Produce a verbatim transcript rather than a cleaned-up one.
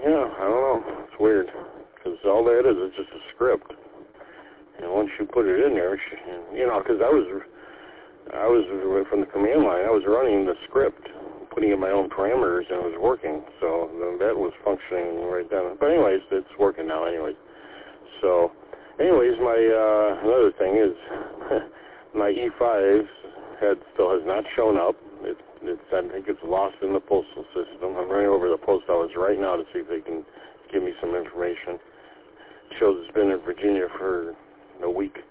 Yeah, I don't know. It's weird. Because all that is is just a script. And once you put it in there, you know, because I was, I was from the command line, I was running the script, putting in my own parameters, and it was working. So that was functioning right then. But anyways, it's working now anyways. So, anyways, my, uh, another thing is, my E five had, still has not shown up. It, it's, I think it's lost in the postal system. I'm running over to the post office right now to see if they can give me some information. It shows it's been in Virginia for a week.